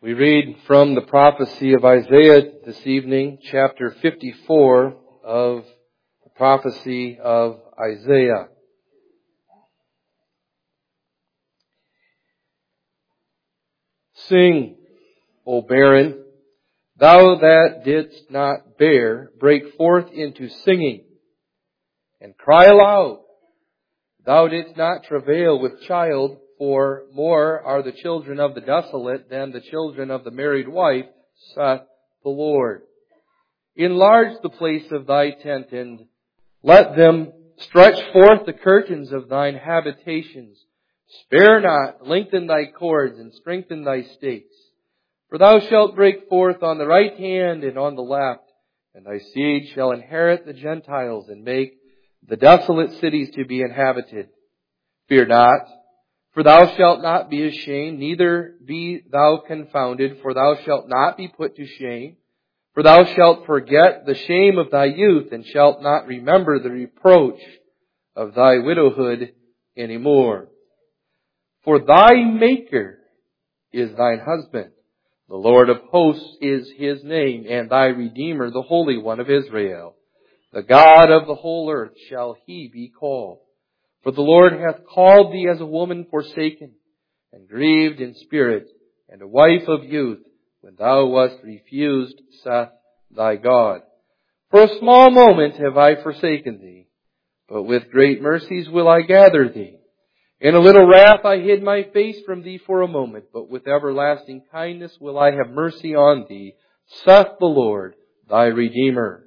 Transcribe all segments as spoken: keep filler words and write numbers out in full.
We read from the prophecy of Isaiah this evening, chapter fifty-four of the prophecy of Isaiah. Sing, O barren, thou that didst not bear, break forth into singing, and cry aloud. Thou didst not travail with child, for more are the children of the desolate than the children of the married wife, saith the Lord. Enlarge the place of thy tent, and let them stretch forth the curtains of thine habitations. Spare not, lengthen thy cords, and strengthen thy stakes. For thou shalt break forth on the right hand and on the left, and thy seed shall inherit the Gentiles, and make the desolate cities to be inhabited. Fear not, for thou shalt not be ashamed, neither be thou confounded, for thou shalt not be put to shame. For thou shalt forget the shame of thy youth, and shalt not remember the reproach of thy widowhood any more. For thy Maker is thine husband, the Lord of hosts is his name, and thy Redeemer, the Holy One of Israel. The God of the whole earth shall he be called. For the Lord hath called thee as a woman forsaken, and grieved in spirit, and a wife of youth, when thou wast refused, saith thy God. For a small moment have I forsaken thee, but with great mercies will I gather thee. In a little wrath I hid my face from thee for a moment, but with everlasting kindness will I have mercy on thee, saith the Lord, thy Redeemer.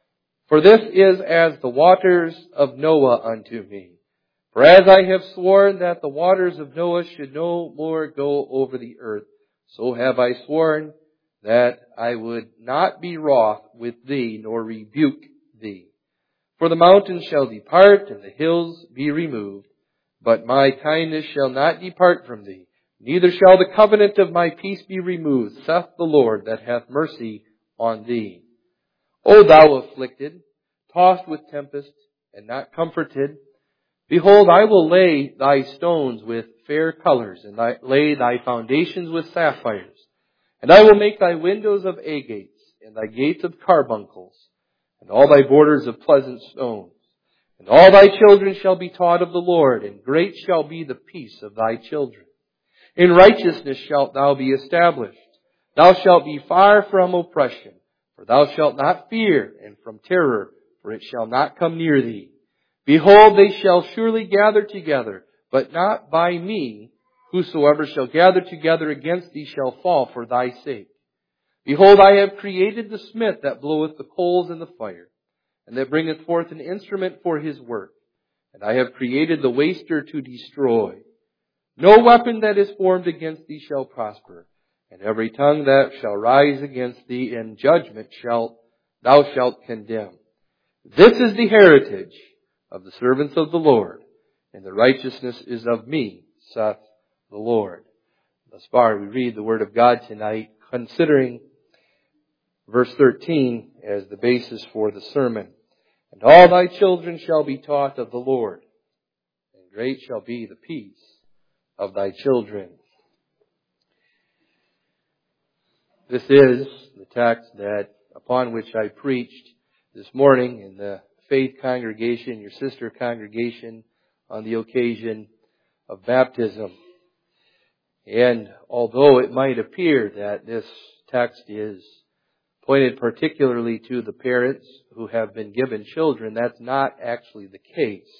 For this is as the waters of Noah unto me. For as I have sworn that the waters of Noah should no more go over the earth, so have I sworn that I would not be wroth with thee, nor rebuke thee. For the mountains shall depart, and the hills be removed, but my kindness shall not depart from thee, neither shall the covenant of my peace be removed, saith the Lord that hath mercy on thee. O thou afflicted, tossed with tempest, and not comforted, behold, I will lay thy stones with fair colors, and thy, lay thy foundations with sapphires. And I will make thy windows of agates, and thy gates of carbuncles, and all thy borders of pleasant stones. And all thy children shall be taught of the Lord, and great shall be the peace of thy children. In righteousness shalt thou be established. Thou shalt be far from oppression, for thou shalt not fear, and from terror, for it shall not come near thee. Behold, they shall surely gather together, but not by me. Whosoever shall gather together against thee shall fall for thy sake. Behold, I have created the smith that bloweth the coals in the fire, and that bringeth forth an instrument for his work. And I have created the waster to destroy. No weapon that is formed against thee shall prosper, and every tongue that shall rise against thee in judgment shalt thou shalt condemn. This is the heritage of the servants of the Lord, and the righteousness is of me, saith the Lord. Thus far we read the Word of God tonight, considering verse thirteen as the basis for the sermon. And all thy children shall be taught of the Lord, and great shall be the peace of thy children. This is the text that upon which I preached this morning in the Faith congregation, your sister congregation, on the occasion of baptism. And although it might appear that this text is pointed particularly to the parents who have been given children, that's not actually the case.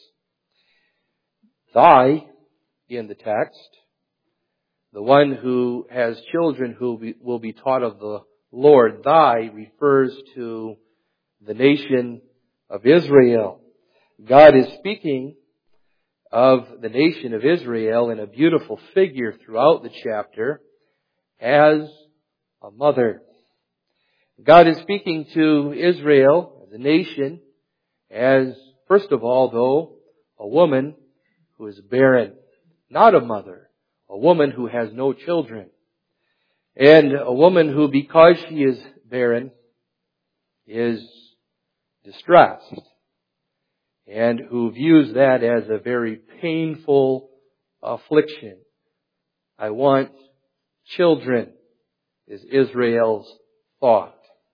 Thy, in the text, the one who has children who will be taught of the Lord, thy refers to the nation of Israel. God is speaking of the nation of Israel in a beautiful figure throughout the chapter as a mother. God is speaking to Israel, the nation, as, first of all, though, a woman who is barren, not a mother, a woman who has no children, and a woman who, because she is barren, is distressed, and who views that as a very painful affliction. I want children. is Israel's thought.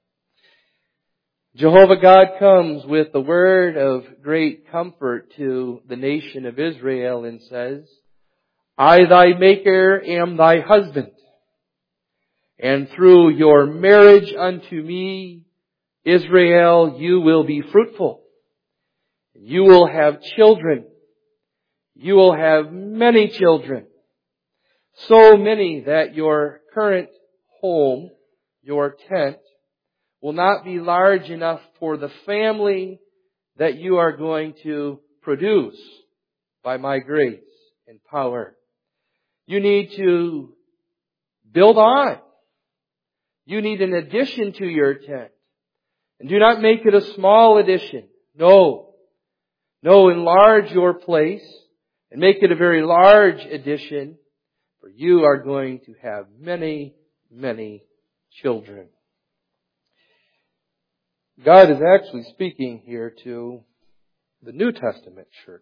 Jehovah God comes with the word of great comfort to the nation of Israel and says, I thy maker am thy husband, and through your marriage unto me, Israel, you will be fruitful. You will have children. You will have many children. So many that your current home, your tent, will not be large enough for the family that you are going to produce by my grace and power. You need to build on. You need an addition to your tent. And do not make it a small addition. No. No, enlarge your place and make it a very large addition, for you are going to have many, many children. God is actually speaking here to the New Testament church.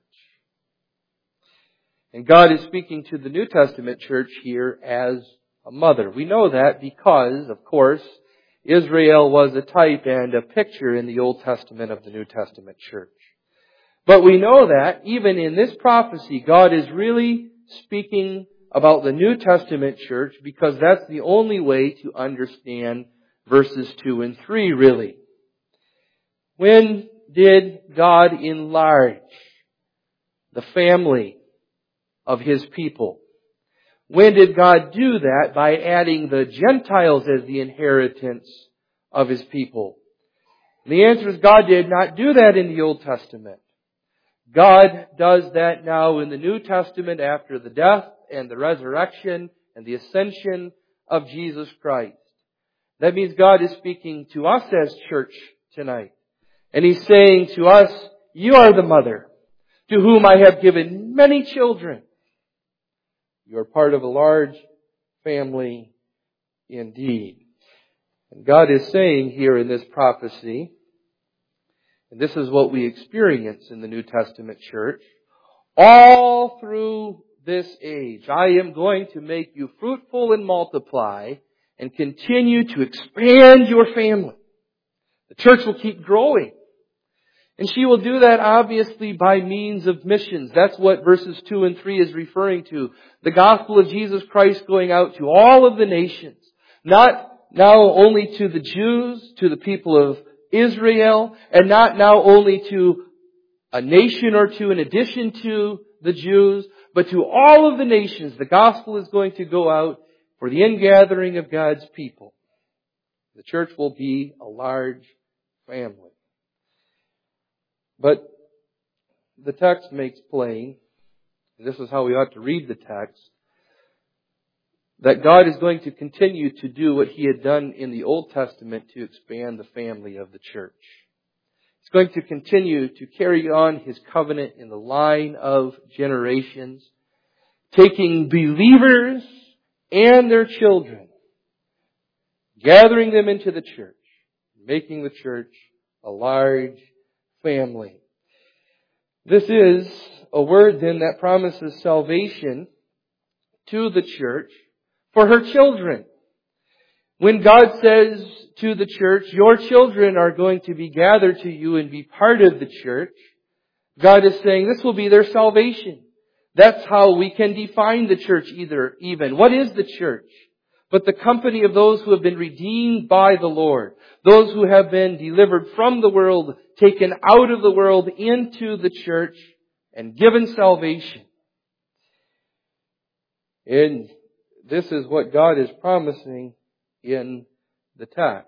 And God is speaking to the New Testament church here as a mother. We know that because, of course, Israel was a type and a picture in the Old Testament of the New Testament church. But we know that even in this prophecy, God is really speaking about the New Testament church because that's the only way to understand verses two and three, really. When did God enlarge the family of His people? When did God do that? By adding the Gentiles as the inheritance of His people. And the answer is God did not do that in the Old Testament. God does that now in the New Testament after the death and the resurrection and the ascension of Jesus Christ. That means God is speaking to us as church tonight. And He's saying to us, you are the mother to whom I have given many children. You are part of a large family indeed. And God is saying here in this prophecy, and this is what we experience in the New Testament church, all through this age, I am going to make you fruitful and multiply and continue to expand your family. The church will keep growing. And she will do that obviously by means of missions. That's what verses two and three is referring to. The gospel of Jesus Christ going out to all of the nations. Not now only to the Jews, to the people of Israel, and not now only to a nation or two in addition to the Jews, but to all of the nations. The gospel is going to go out for the ingathering of God's people. The church will be a large family. But the text makes plain, and this is how we ought to read the text, that God is going to continue to do what He had done in the Old Testament to expand the family of the church. He's going to continue to carry on His covenant in the line of generations, taking believers and their children, gathering them into the church, making the church a large family. This is a word then that promises salvation to the church for her children. When God says to the church, your children are going to be gathered to you and be part of the church, God is saying this will be their salvation. That's how we can define the church either, even. What is the church? But the company of those who have been redeemed by the Lord. Those who have been delivered from the world, taken out of the world into the church, and given salvation. And this is what God is promising in the text.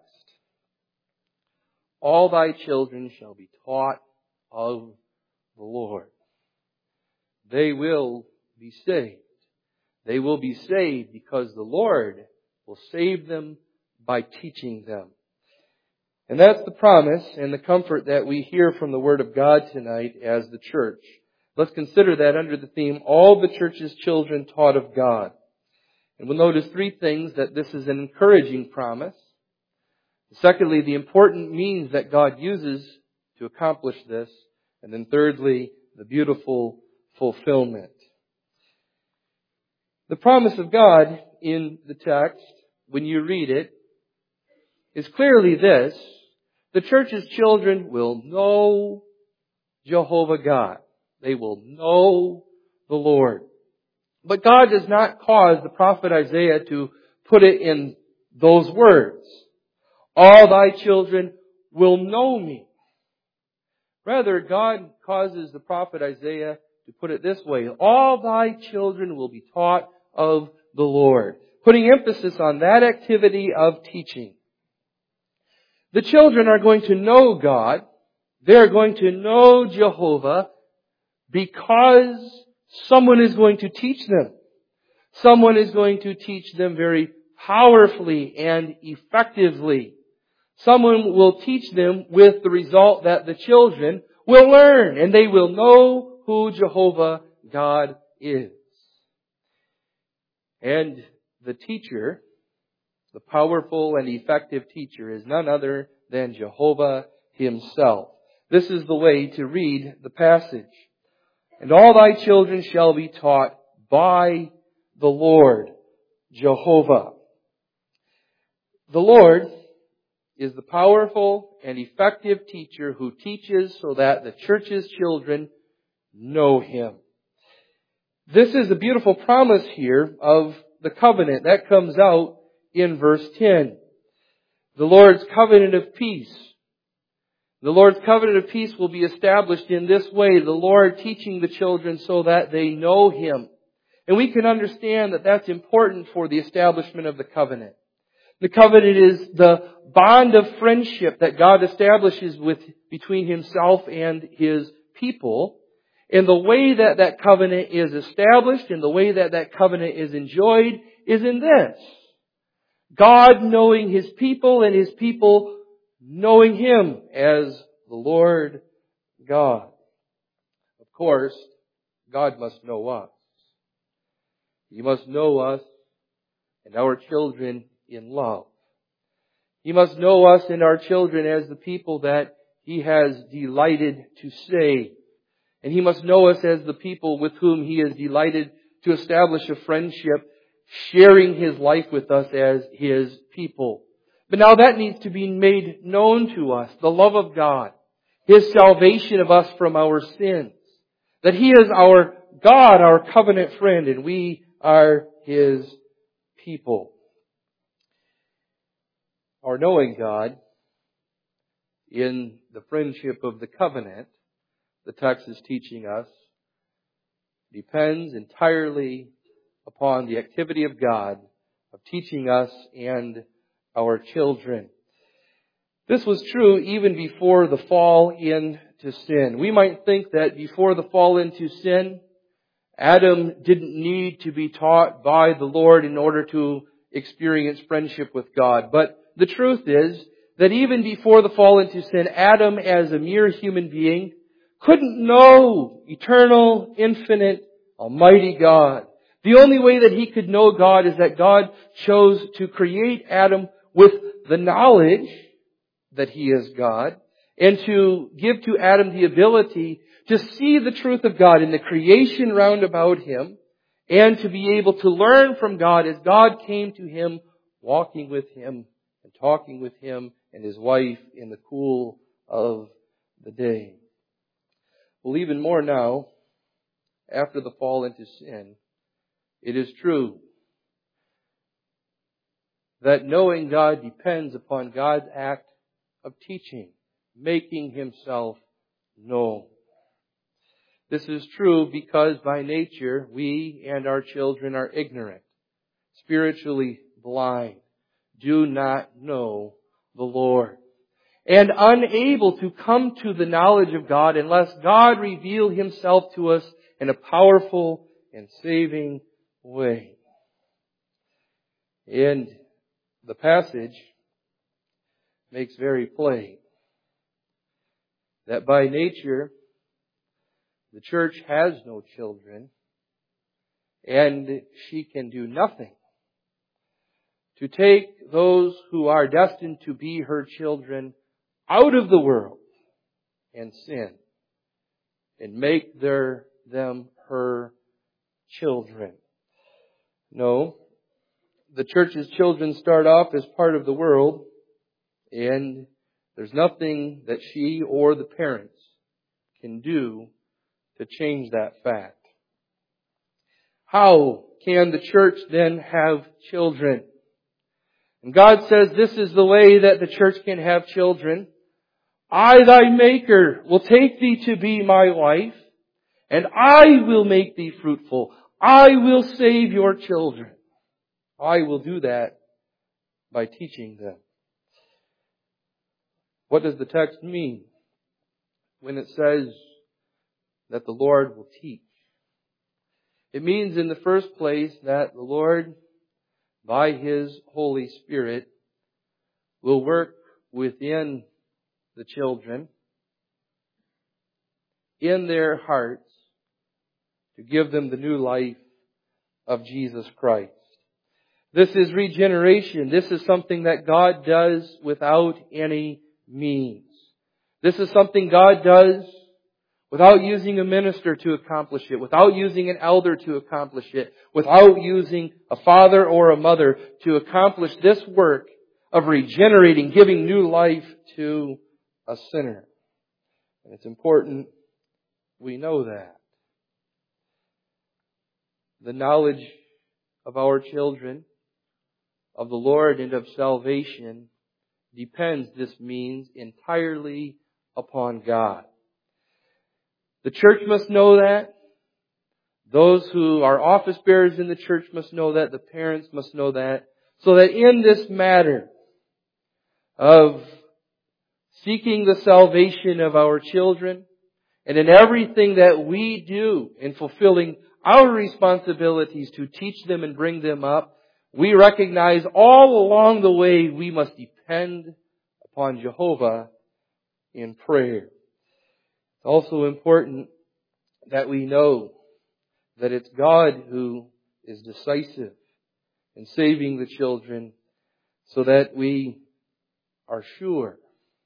All thy children shall be taught of the Lord. They will be saved. They will be saved because the Lord will save them by teaching them. And that's the promise and the comfort that we hear from the Word of God tonight as the church. Let's consider that under the theme, all the church's children taught of God. And we'll notice three things: that this is an encouraging promise. Secondly, the important means that God uses to accomplish this. And then thirdly, the beautiful fulfillment. The promise of God in the text when you read it, is clearly this: the church's children will know Jehovah God. They will know the Lord. But God does not cause the prophet Isaiah to put it in those words. All thy children will know me. Rather, God causes the prophet Isaiah to put it this way: all thy children will be taught of the Lord, putting emphasis on that activity of teaching. The children are going to know God. They are going to know Jehovah because someone is going to teach them. Someone is going to teach them very powerfully and effectively. Someone will teach them with the result that the children will learn and they will know who Jehovah God is. And the teacher, the powerful and effective teacher, is none other than Jehovah Himself. This is the way to read the passage. And all thy children shall be taught by the Lord, Jehovah. The Lord is the powerful and effective teacher who teaches so that the church's children know Him. This is a beautiful promise here of the covenant. That comes out in verse ten. The Lord's covenant of peace. The Lord's covenant of peace will be established in this way: the Lord teaching the children so that they know Him. And we can understand that that's important for the establishment of the covenant. The covenant is the bond of friendship that God establishes with between Himself and His people. And the way that that covenant is established and the way that that covenant is enjoyed is in this: God knowing His people and His people knowing Him as the Lord God. Of course, God must know us. He must know us and our children in love. He must know us and our children as the people that He has delighted to save. And He must know us as the people with whom He is delighted to establish a friendship, sharing His life with us as His people. But now that needs to be made known to us: the love of God, His salvation of us from our sins, that He is our God, our covenant friend, and we are His people. Our knowing God in the friendship of the covenant, the text is teaching us, depends entirely upon the activity of God of teaching us and our children. This was true even before the fall into sin. We might think that before the fall into sin, Adam didn't need to be taught by the Lord in order to experience friendship with God. But the truth is that even before the fall into sin, Adam, as a mere human being, couldn't know eternal, infinite, almighty God. The only way that he could know God is that God chose to create Adam with the knowledge that He is God, and to give to Adam the ability to see the truth of God in the creation round about him, and to be able to learn from God as God came to him, walking with him and talking with him and his wife in the cool of the day. Well, even more now, after the fall into sin, it is true that knowing God depends upon God's act of teaching, making Himself known. This is true because by nature we and our children are ignorant, spiritually blind, do not know the Lord, and unable to come to the knowledge of God unless God reveal Himself to us in a powerful and saving way. And the passage makes very plain that by nature the church has no children, and she can do nothing to take those who are destined to be her children out of the world and sin and make their, them her children. No, the church's children start off as part of the world, and there's nothing that she or the parents can do to change that fact. How can the church then have children? And God says this is the way that the church can have children. I, thy Maker, will take thee to be my wife, and I will make thee fruitful. I will save your children. I will do that by teaching them. What does the text mean when it says that the Lord will teach? It means in the first place that the Lord, by His Holy Spirit, will work within the children, in their hearts, to give them the new life of Jesus Christ. This is regeneration. This is something that God does without any means. This is something God does without using a minister to accomplish it, without using an elder to accomplish it, without using a father or a mother to accomplish this work of regenerating, giving new life to a sinner. And it's important we know that. The knowledge of our children, of the Lord and of salvation depends, this means, entirely upon God. The church must know that. Those who are office bearers in the church must know that. The parents must know that. So that in this matter of seeking the salvation of our children, and in everything that we do in fulfilling our responsibilities to teach them and bring them up, we recognize all along the way we must depend upon Jehovah in prayer. It's also important that we know that it's God who is decisive in saving the children, so that we are sure.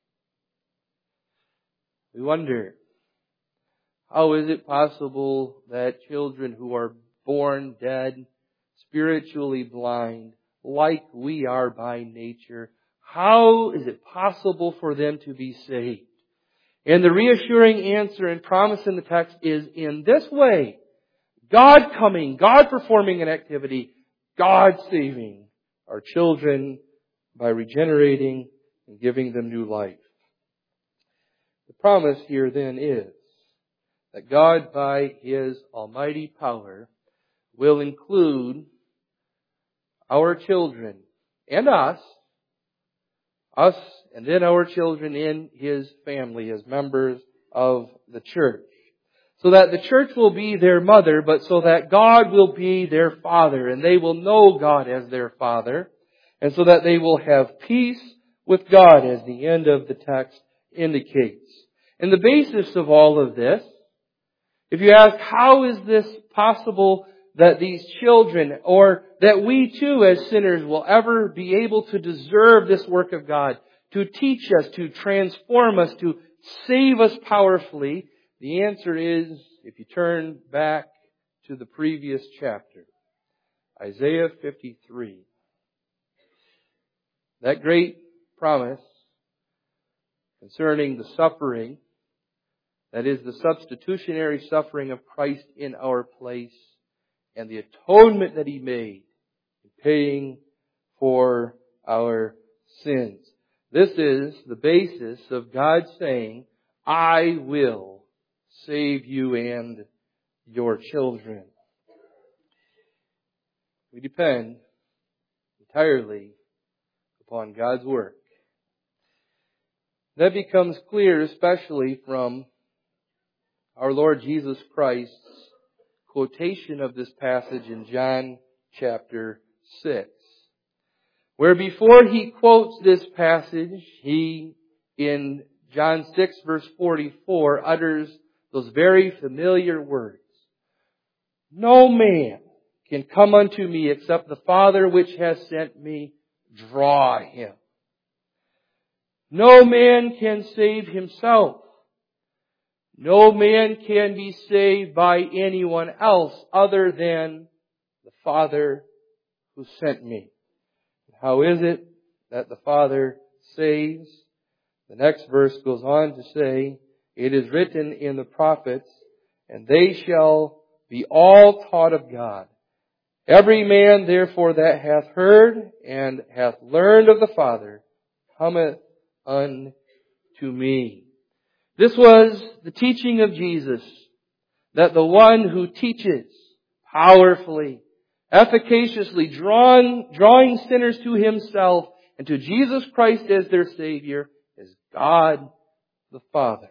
We wonder, how is it possible that children who are born dead, spiritually blind, like we are by nature, how is it possible for them to be saved? And the reassuring answer and promise in the text is in this way: God coming, God performing an activity, God saving our children by regenerating and giving them new life. The promise here then is that God, by His almighty power, will include our children and us, us and then our children in His family as members of the church. So that the church will be their mother, but so that God will be their father, and they will know God as their father, and so that they will have peace with God, as the end of the text indicates. And the basis of all of this, if you ask, how is this possible that these children, or that we too as sinners, will ever be able to deserve this work of God, to teach us, to transform us, to save us powerfully? The answer is, if you turn back to the previous chapter, Isaiah fifty-three. That great promise concerning the suffering, that is the substitutionary suffering of Christ in our place, and the atonement that He made in paying for our sins. This is the basis of God saying, I will save you and your children. We depend entirely upon God's work. That becomes clear especially from our Lord Jesus Christ's quotation of this passage in John chapter six, where before He quotes this passage, He, in John six verse forty-four, utters those very familiar words. No man can come unto me except the Father which has sent me draw him. No man can save himself. No man can be saved by anyone else other than the Father who sent me. How is it that the Father saves? The next verse goes on to say, it is written in the prophets, and they shall be all taught of God. Every man therefore that hath heard and hath learned of the Father cometh unto me. This was the teaching of Jesus, that the one who teaches powerfully, efficaciously, drawing, drawing sinners to Himself and to Jesus Christ as their Savior, is God the Father.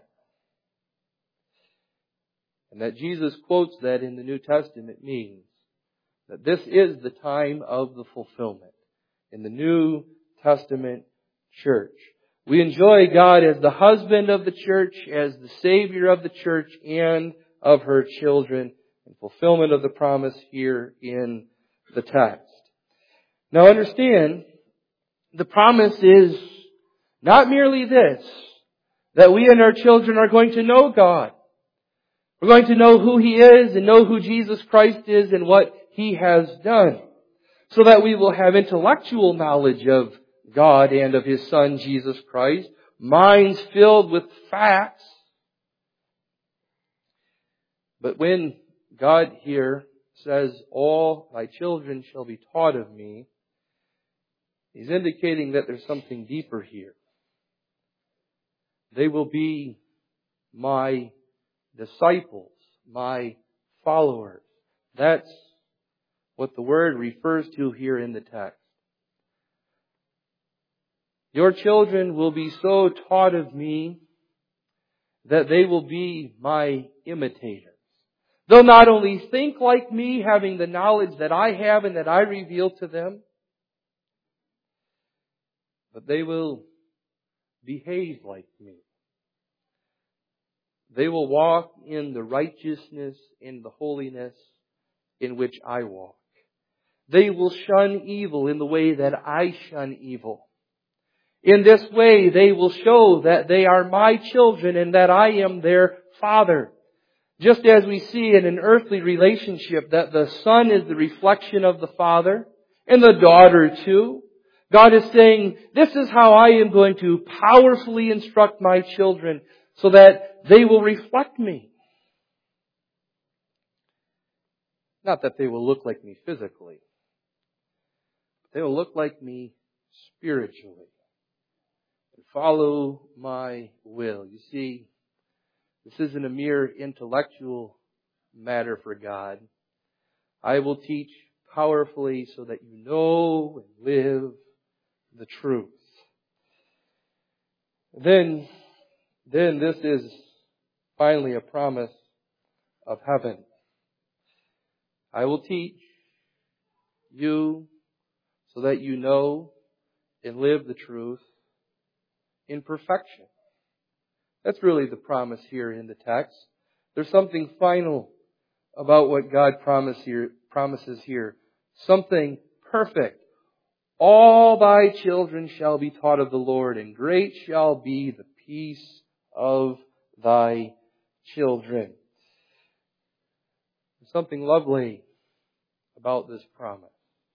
And that Jesus quotes that in the New Testament means that this is the time of the fulfillment in the New Testament church. We enjoy God as the husband of the church, as the Savior of the church and of her children, in fulfillment of the promise here in the text. Now understand, the promise is not merely this, that we and our children are going to know God. We're going to know who He is and know who Jesus Christ is and what He has done, so that we will have intellectual knowledge of God and of His Son, Jesus Christ, minds filled with facts. But when God here says, all thy children shall be taught of me, He's indicating that there's something deeper here. They will be my disciples, my followers. That's what the word refers to here in the text. Your children will be so taught of me that they will be my imitators. They'll not only think like me, having the knowledge that I have and that I reveal to them, but they will behave like me. They will walk in the righteousness and the holiness in which I walk. They will shun evil in the way that I shun evil. In this way, they will show that they are my children and that I am their Father. Just as we see in an earthly relationship that the son is the reflection of the father, and the daughter too, God is saying, this is how I am going to powerfully instruct my children so that they will reflect me. Not that they will look like me physically. They will look like me spiritually and follow my will. You see, this isn't a mere intellectual matter for God. I will teach powerfully so that you know and live the truth. Then, then this is finally a promise of heaven. I will teach you so that you know and live the truth in perfection. That's really the promise here in the text. There's something final about what God promise here, promises here. Something perfect. All thy children shall be taught of the Lord, and great shall be the peace of thy children. There's something lovely about this promise.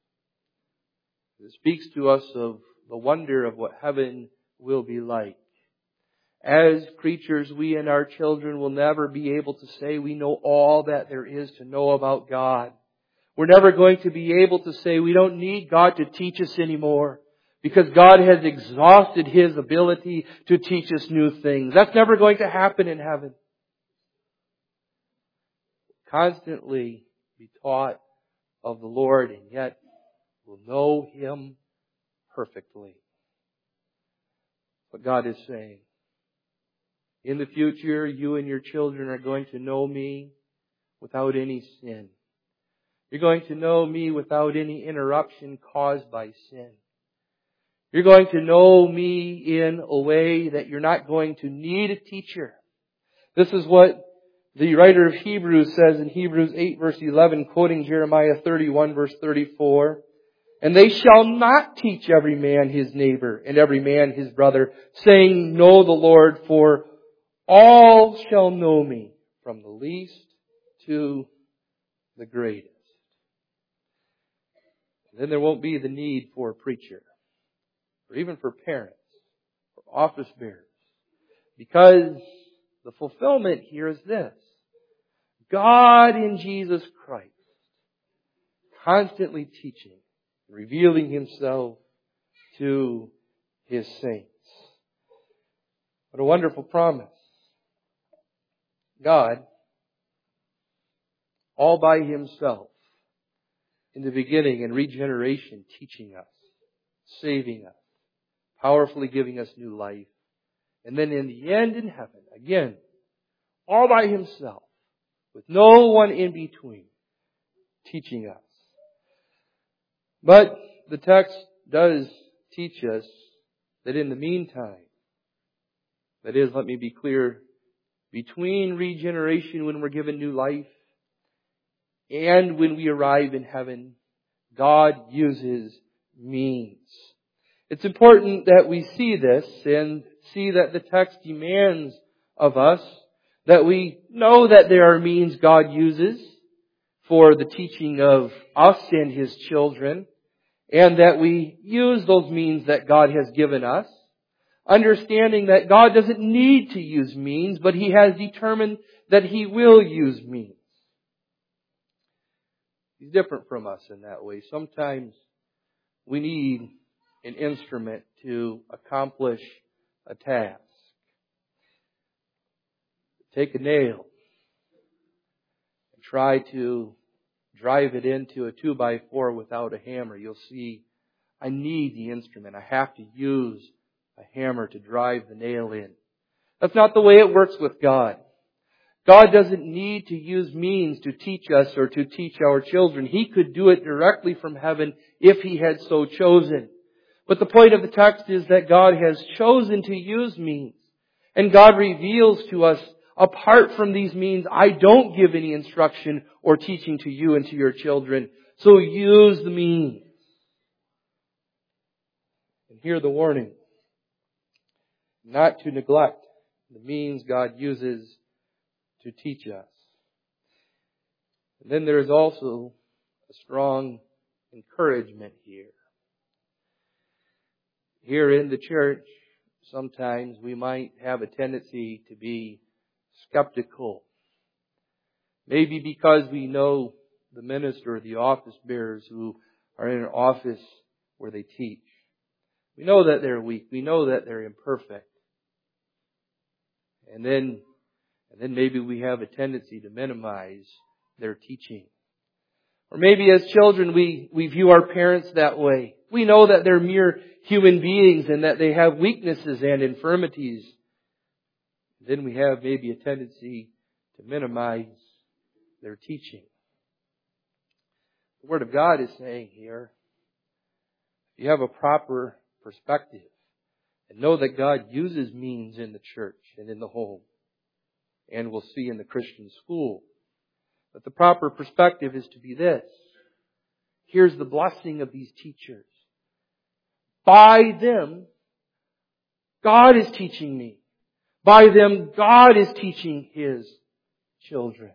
It speaks to us of the wonder of what heaven will be like. As creatures, we and our children will never be able to say we know all that there is to know about God. We're never going to be able to say we don't need God to teach us anymore because God has exhausted His ability to teach us new things. That's never going to happen in heaven. Constantly be taught of the Lord, and yet will know Him perfectly. What God is saying. In the future, you and your children are going to know me without any sin. You're going to know me without any interruption caused by sin. You're going to know me in a way that you're not going to need a teacher. This is what the writer of Hebrews says in Hebrews eight verse eleven, quoting Jeremiah thirty-one verse thirty-four. And they shall not teach every man his neighbor and every man his brother, saying, know the Lord, for all shall know me, from the least to the greatest. then there won't be the need for a preacher, or even for parents, or office bearers. Because the fulfillment here is this: God in Jesus Christ, constantly teaching, revealing Himself to His saints. What a wonderful promise. God, all by Himself, in the beginning and regeneration, teaching us, saving us, powerfully giving us new life. And then in the end in heaven, again, all by Himself, with no one in between, teaching us. But the text does teach us that in the meantime, that is, let me be clear, between regeneration when we're given new life and when we arrive in heaven, God uses means. It's important that we see this and see that the text demands of us that we know that there are means God uses for the teaching of us and His children, and that we use those means that God has given us, understanding that God doesn't need to use means, but He has determined that He will use means. He's different from us in that way. Sometimes we need an instrument to accomplish a task. Take a nail and try to drive it into a two by four without a hammer. You'll see, I need the instrument. I have to use a hammer to drive the nail in. That's not the way it works with God. God doesn't need to use means to teach us or to teach our children. He could do it directly from heaven if He had so chosen. But the point of the text is that God has chosen to use means. And God reveals to us, apart from these means, I don't give any instruction or teaching to you and to your children. So use the means. And hear the warning: not to neglect the means God uses to teach us. And then there is also a strong encouragement here. Here in the church, sometimes we might have a tendency to be skeptical. Maybe because we know the minister or the office bearers who are in an office where they teach. We know that they're weak. We know that they're imperfect. And then, and then maybe we have a tendency to minimize their teaching. Or maybe as children we, we view our parents that way. We know that they're mere human beings and that they have weaknesses and infirmities. Then we have maybe a tendency to minimize their teaching. The Word of God is saying here, if you have a proper perspective and know that God uses means in the church and in the home, and we'll see in the Christian school, but the proper perspective is to be this: here's the blessing of these teachers. By them, God is teaching me. By them, God is teaching His children.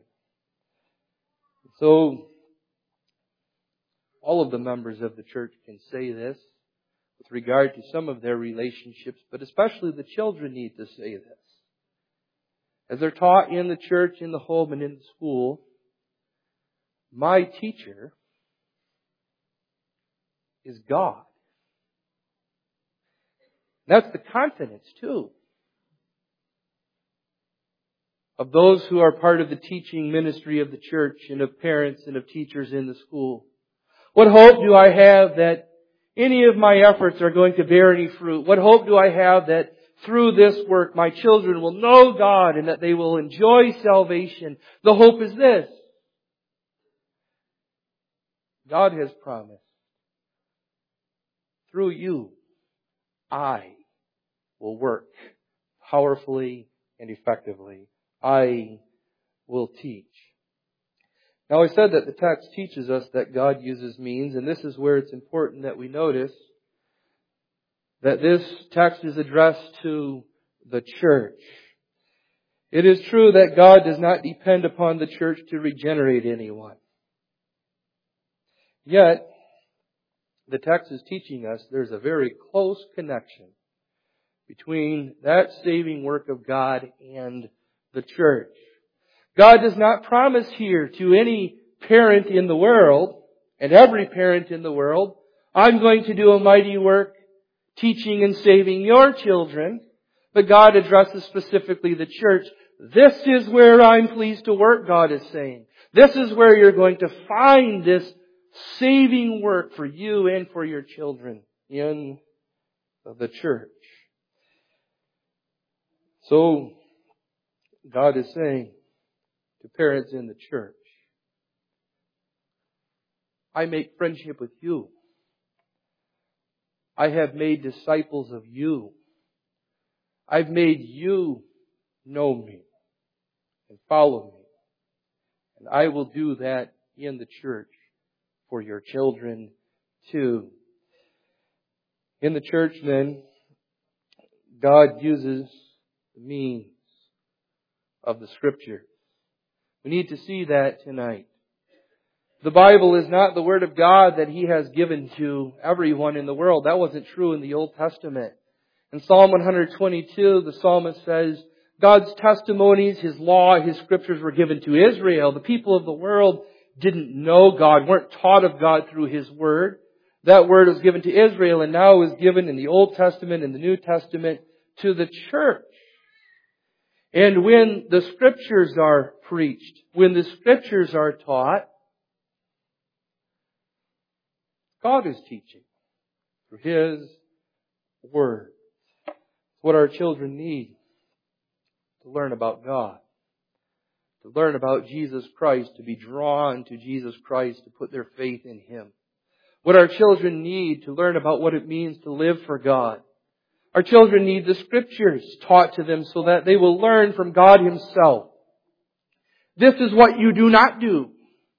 So, all of the members of the church can say this with regard to some of their relationships, but especially the children need to say this. As they're taught in the church, in the home, and in the school, my teacher is God. That's the confidence, too, of those who are part of the teaching ministry of the church and of parents and of teachers in the school. What hope do I have that any of my efforts are going to bear any fruit? What hope do I have that through this work my children will know God and that they will enjoy salvation? The hope is this: God has promised, through you, I will work powerfully and effectively. I will teach. Now, I said that the text teaches us that God uses means, and this is where it's important that we notice that this text is addressed to the church. It is true that God does not depend upon the church to regenerate anyone. Yet, the text is teaching us there's a very close connection between that saving work of God and the church. God does not promise here to any parent in the world, and every parent in the world, I'm going to do a mighty work teaching and saving your children. But God addresses specifically the church. This is where I'm pleased to work, God is saying. This is where you're going to find this saving work for you and for your children in the church. So, God is saying to parents in the church, I make friendship with you. I have made disciples of you. I've made you know me and follow me. And I will do that in the church for your children too. In the church then, God uses the means of the Scripture. We need to see that tonight. The Bible is not the Word of God that He has given to everyone in the world. That wasn't true in the Old Testament. In Psalm one twenty-two, the psalmist says, God's testimonies, His law, His Scriptures were given to Israel. The people of the world didn't know God, weren't taught of God through His Word. That Word was given to Israel and now is given in the Old Testament and the New Testament to the church. And when the Scriptures are preached, when the Scriptures are taught, God is teaching through His Word. It's what our children need to learn about God, to learn about Jesus Christ, to be drawn to Jesus Christ, to put their faith in Him. What our children need to learn about what it means to live for God. Our children need the Scriptures taught to them so that they will learn from God Himself. This is what you do not do,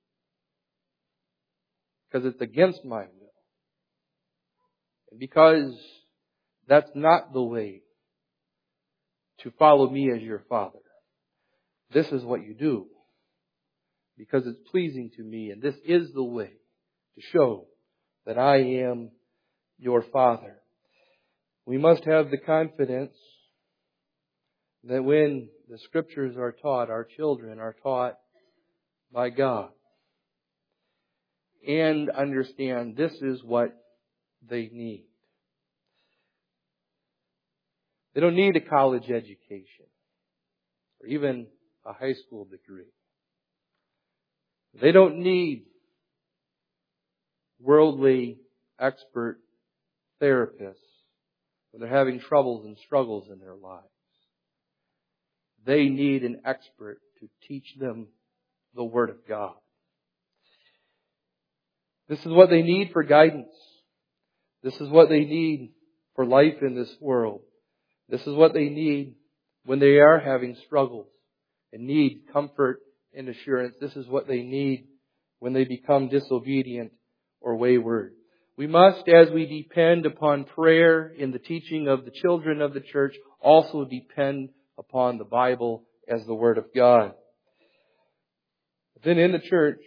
because it's against my will. And because that's not the way to follow me as your Father. This is what you do, because it's pleasing to me, and this is the way to show that I am your Father. We must have the confidence that when the Scriptures are taught, our children are taught by God. And understand this is what they need. They don't need a college education or even a high school degree. They don't need worldly expert therapists when they're having troubles and struggles in their lives. They need an expert to teach them the Word of God. This is what they need for guidance. This is what they need for life in this world. This is what they need when they are having struggles and need comfort and assurance. This is what they need when they become disobedient or wayward. We must, as we depend upon prayer in the teaching of the children of the church, also depend upon the Bible as the Word of God. But then in the church,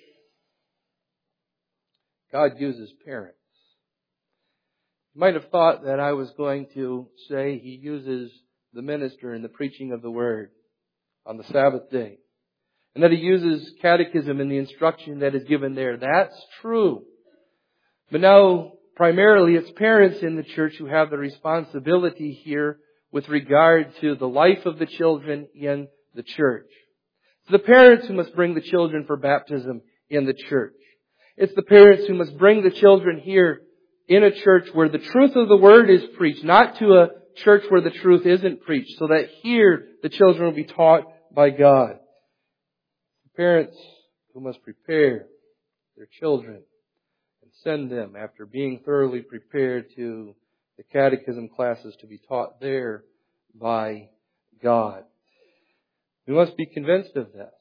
God uses parents. You might have thought that I was going to say He uses the minister in the preaching of the Word on the Sabbath day, and that He uses catechism in the instruction that is given there. That's true. But now, primarily, it's parents in the church who have the responsibility here with regard to the life of the children in the church. It's the parents who must bring the children for baptism in the church. It's the parents who must bring the children here in a church where the truth of the Word is preached, not to a church where the truth isn't preached, so that here the children will be taught by God. The parents who must prepare their children and send them after being thoroughly prepared to the catechism classes to be taught there by God. We must be convinced of this.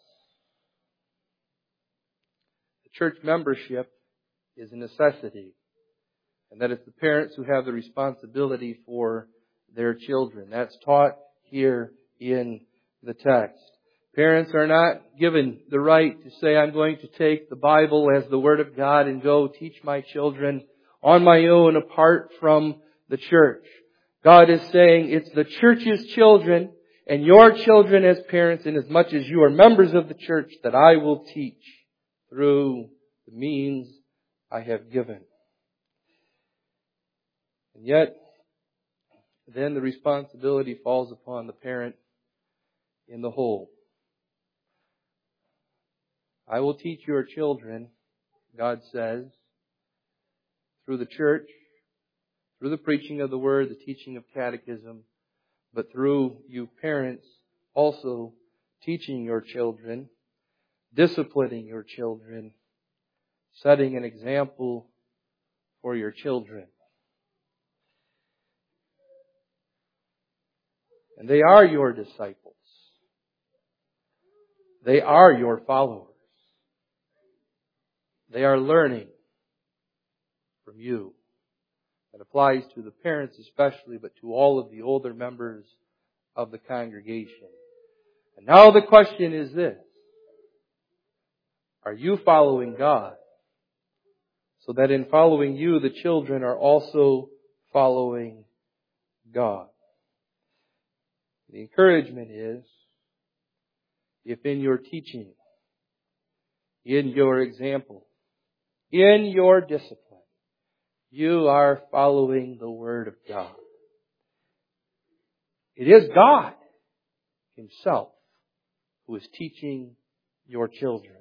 The church membership is a necessity, and that it's the parents who have the responsibility for their children. That's taught here in the text. Parents are not given the right to say, I'm going to take the Bible as the Word of God and go teach my children on my own apart from the church. God is saying it's the church's children and your children as parents, and as much as you are members of the church, that I will teach through the means I have given. And yet, then the responsibility falls upon the parent in the whole. I will teach your children, God says, through the church, through the preaching of the Word, the teaching of catechism, but through you parents also teaching your children, disciplining your children, setting an example for your children. And they are your disciples. They are your followers. They are learning from you. That applies to the parents especially, but to all of the older members of the congregation. And now the question is this: are you following God? So that in following you, the children are also following God. The encouragement is, if in your teaching, in your example, in your discipline, you are following the Word of God. It is God Himself who is teaching your children.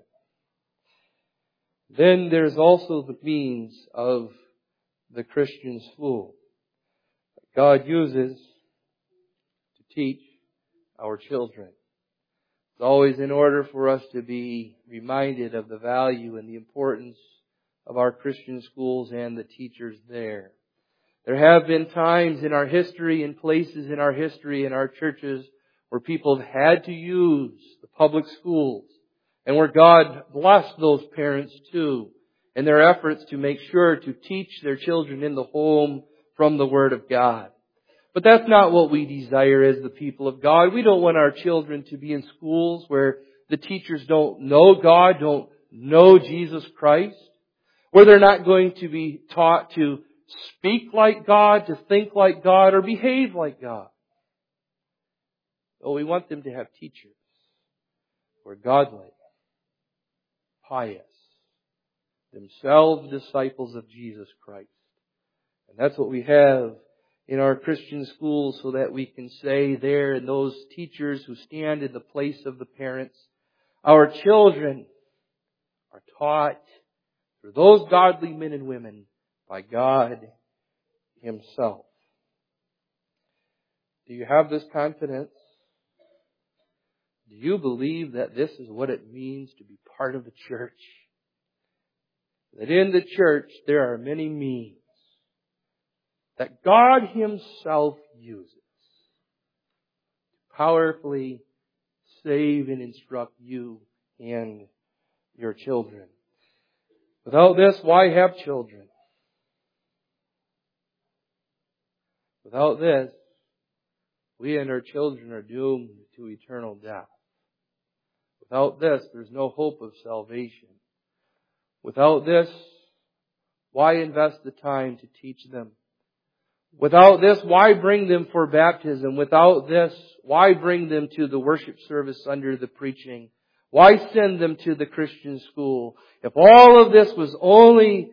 Then there's also the means of the Christian school that God uses to teach our children. It's always in order for us to be reminded of the value and the importance of our Christian schools and the teachers there. There have been times in our history and places in our history in our churches where people have had to use the public schools, and where God blessed those parents too in their efforts to make sure to teach their children in the home from the Word of God. But that's not what we desire as the people of God. We don't want our children to be in schools where the teachers don't know God, don't know Jesus Christ, where they're not going to be taught to speak like God, to think like God, or behave like God. Oh, we want them to have teachers who are godly, pious, themselves disciples of Jesus Christ. And that's what we have in our Christian schools, so that we can say there in those teachers who stand in the place of the parents, our children are taught through those godly men and women by God Himself. Do you have this confidence? Do you believe that this is what it means to be part of the church? That in the church there are many means that God Himself uses to powerfully save and instruct you and your children. Without this, why have children? Without this, we and our children are doomed to eternal death. Without this, there's no hope of salvation. Without this, why invest the time to teach them? Without this, why bring them for baptism? Without this, why bring them to the worship service under the preaching? Why send them to the Christian school? If all of this was only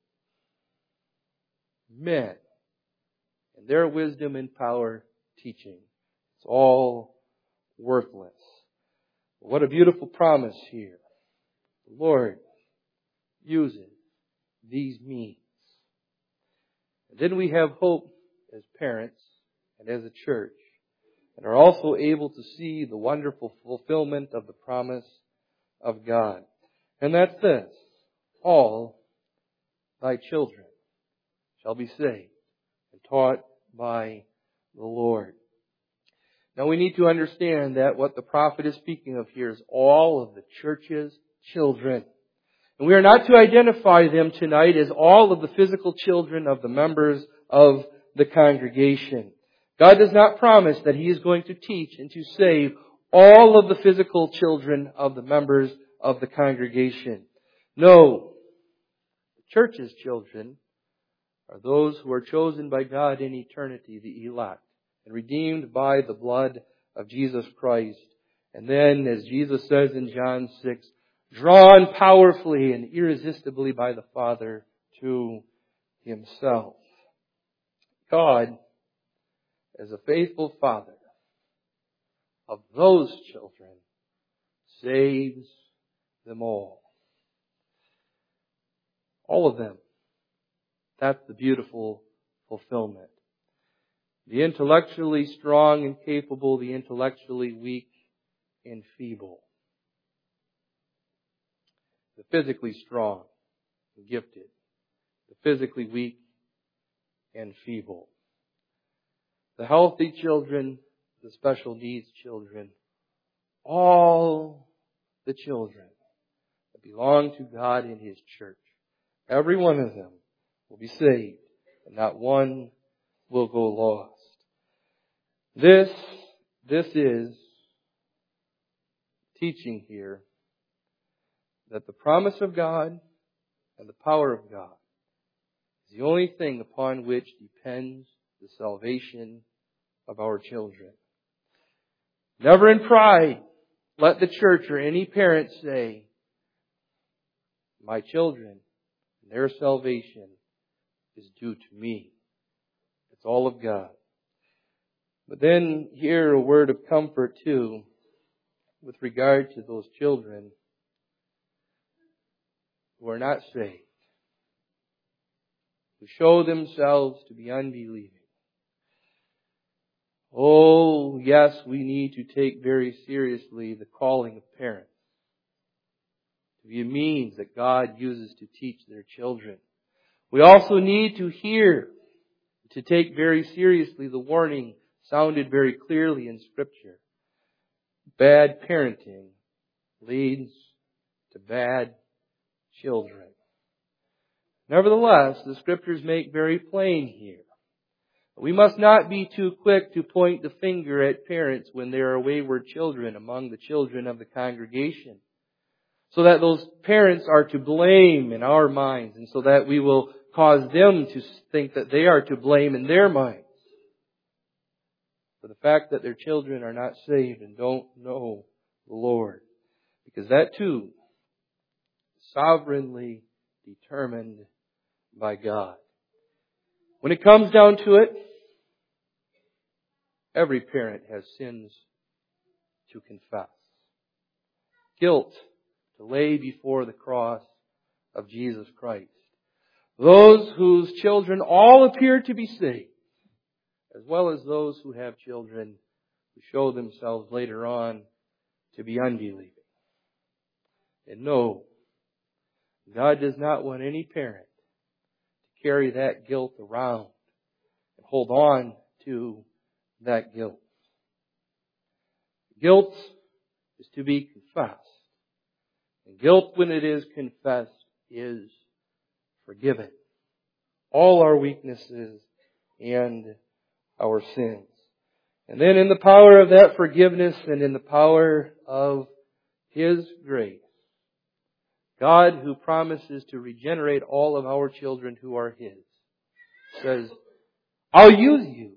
men and their wisdom and power teaching, it's all worthless. What a beautiful promise here. The Lord uses these means. And then we have hope as parents and as a church, and are also able to see the wonderful fulfillment of the promise of God. And that's this: all thy children shall be saved and taught by the Lord. Now we need to understand that what the prophet is speaking of here is all of the church's children. And we are not to identify them tonight as all of the physical children of the members of the congregation. God does not promise that He is going to teach and to save all of the physical children of the members of the congregation. No, the church's children are those who are chosen by God in eternity, the elect, and redeemed by the blood of Jesus Christ. And then, as Jesus says in John six, drawn powerfully and irresistibly by the Father to Himself. God, as a faithful Father of those children, saves them all. All of them. That's the beautiful fulfillment. The intellectually strong and capable, the intellectually weak and feeble. The physically strong and gifted. The physically weak and feeble. The healthy children, the special needs children. All the children that belong to God in His church. Every one of them will be saved, and not one will go lost. This, this is teaching here that the promise of God and the power of God is the only thing upon which depends the salvation of our children. Never in pride let the church or any parent say, my children, their salvation is due to me. It's all of God. But then here a word of comfort too with regard to those children who are not saved, who show themselves to be unbelieving. Oh, yes, we need to take very seriously the calling of parents to be a means that God uses to teach their children. We also need to hear, to take very seriously the warning sounded very clearly in Scripture. Bad parenting leads to bad children. Nevertheless, the Scriptures make very plain here. We must not be too quick to point the finger at parents when there are wayward children among the children of the congregation, so that those parents are to blame in our minds, and so that we will cause them to think that they are to blame in their minds for the fact that their children are not saved and don't know the Lord. Because that too is sovereignly determined by God. When it comes down to it, every parent has sins to confess. Guilt to lay before the cross of Jesus Christ. Those whose children all appear to be saved, as well as those who have children who show themselves later on to be unbelieving. And no, God does not want any parent to carry that guilt around and hold on to that guilt. Guilt is to be confessed. And guilt, when it is confessed, is forgiven. All our weaknesses and our sins. And then in the power of that forgiveness and in the power of His grace, God, who promises to regenerate all of our children who are His, says, I'll use you,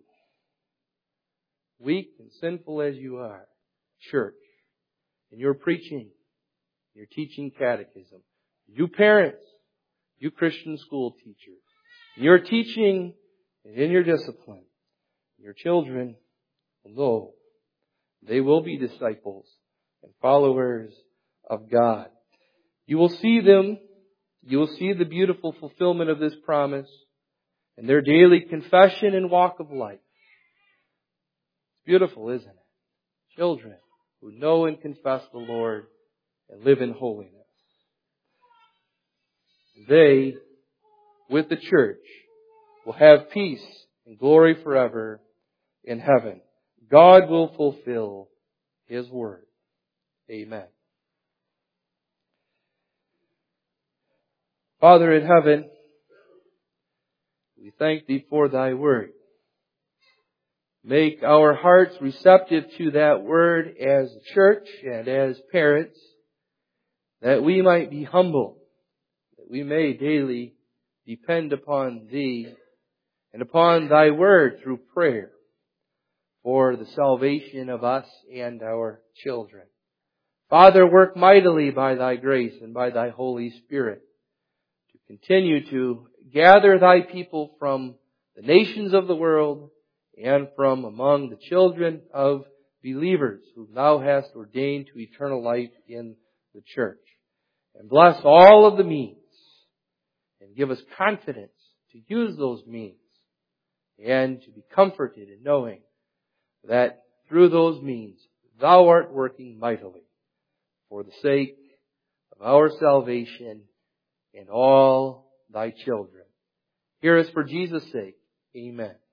weak and sinful as you are, church, in your preaching, your teaching catechism, you parents, you Christian school teachers, in your teaching and in your discipline. Your children will know they will be disciples and followers of God. You will see them, you will see the beautiful fulfillment of this promise in their daily confession and walk of life. It's beautiful, isn't it? Children who know and confess the Lord and live in holiness. They, with the church, will have peace and glory forever in heaven. God will fulfill His word. Amen. Father in heaven, we thank Thee for Thy word. Make our hearts receptive to that word as a church and as parents, that we might be humble, that we may daily depend upon Thee and upon Thy word through prayer for the salvation of us and our children. Father, work mightily by Thy grace and by Thy Holy Spirit to continue to gather Thy people from the nations of the world and from among the children of believers whom Thou hast ordained to eternal life in the church. And bless all of the means and give us confidence to use those means and to be comforted in knowing that through those means Thou art working mightily for the sake of our salvation and all Thy children. Hear us for Jesus' sake. Amen.